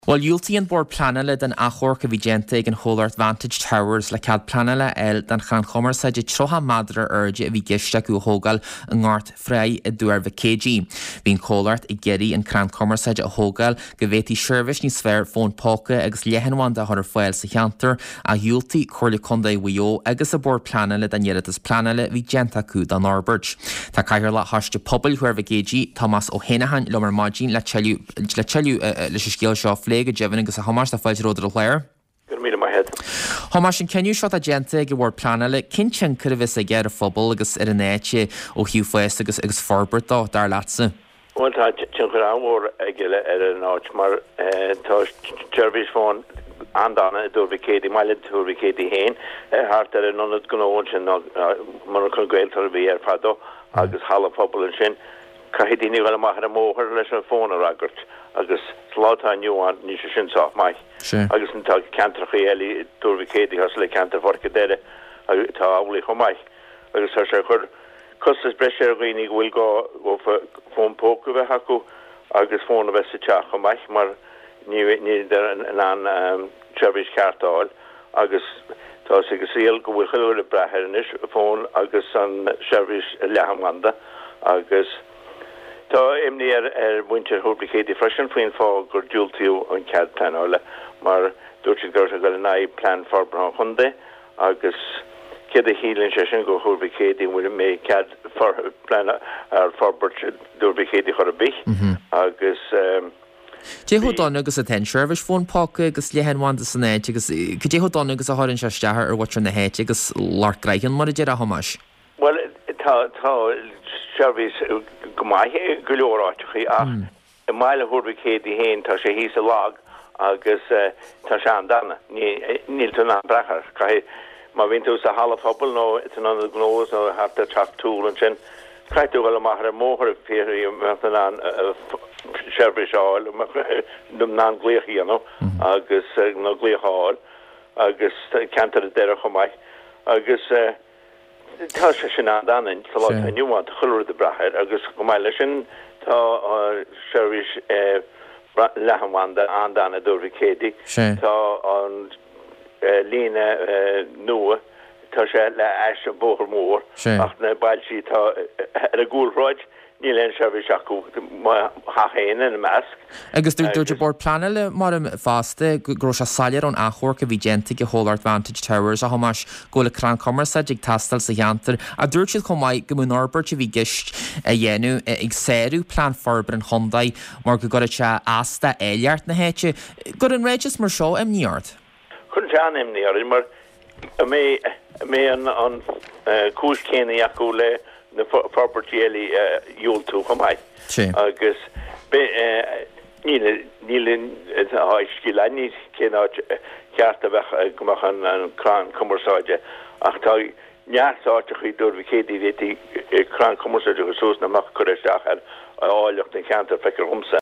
Well, Yulti an bord planile den achor go vigente an Holart Vantage Towers le cad planile el den chan chomer sa de troha madra urge vi gista go hogal an ngart frei a duar VKG. Bín Holart I geri an chan chomer sa de hogal go veti service ni sfer phone poke agus lehenwan da har foil sa chanter a Yulti chorle conde wio agus a bord planile den yeritas planile vigenta ku dan Norbert. Ta cair la haste pobl huar VKG Thomas O'Henahan lomer margin la chelu le skill shop Lega Jevin agus a hamas a fáilte ródar a chléir. Gur míle mai head. Hamas sin ceniu shot a gente go bhór planile cinchin could have a ger a phobal agus ar an éite ó hiú fest agus forbert dá dar latsa. Well, tá tin chuir anmór agile ar an áit mar tá service phone andana dúr VKD maile dúr VKD héin hart ar an nonad gnóin sin mar chun gaeltar bhí ar fado agus hala phobal an sin caithidíní bhfuil amach ar móthir leis an phone ar agart agus slátá nniuán ní sin soch mai. Agus an tá cantracha eili dúr VKD has le cantar forca deire tá álaí chomh mai. Agus tá sé chur costas breise roinig bhfuil go phone póca bheith acu agus phone a bheith sa teach chomh mai mar ní an service cartáil agus tá sé go síl go bhfuil chuúil a brethir inis phone agus an service lehamganda agus tá imní ar winter húblicédi freisin faoin fá gur dúiltíú an cad plan ála mar dúirtid gur go na plan forbra chunde agus céad a hílann sé sin go húblicédi bhfuil mé cad plan ar forbert dúrblicédi chur a bích agus Déhodán agus a ten service phone poke agus lehenwan de san éit agus déhodán agus a háinn se stehar ar wat na héit agus lart greichen mar a hamas. Well tá service gomai golóráitií ach I meile húrbicédi héin tá sé hís a lag agus tá se an dana níl tú an brechar cai má vinú a hala fphobal nó an an gnós nó hat a chat túl an sin caiitú bhfuil amach ar móthir féí an service áil dum ná gléochaí nó agus nó gléochaáil agus cantar a deire chomai agus tá sé sin an danin tá nniuán chuir de brethir agus go mai lei sin tá service lehamhanda an dana dúr VKD tá an lína nua tá sé le eis a bóthar mór ach na bailsí tá ar a gúlráid ní len service acu hachéine na measc. Agus dúirte bord planile mar fásta gro a salir an achor go bhí gente go Holart Vantage Towers a hamas go le cran commerce ag tastal sa cheantar a dúirtid chomh maiid go mún Norbert a bhí gist a dhéanú ag séú plan forbar an Hyundai mar go gora se asta éileart na héite gur an réidir mar seo imníart. Chun tean imníart mar mé an cúis céine acu le na property yultu chomai agus nílin skill ní céná ceart a bheith gomach an crán commerceáide ach tá neartáte chu dúr VKD réti crán commerceáide go sús na mach chuisteach ar áilecht an cheantar feicear humsa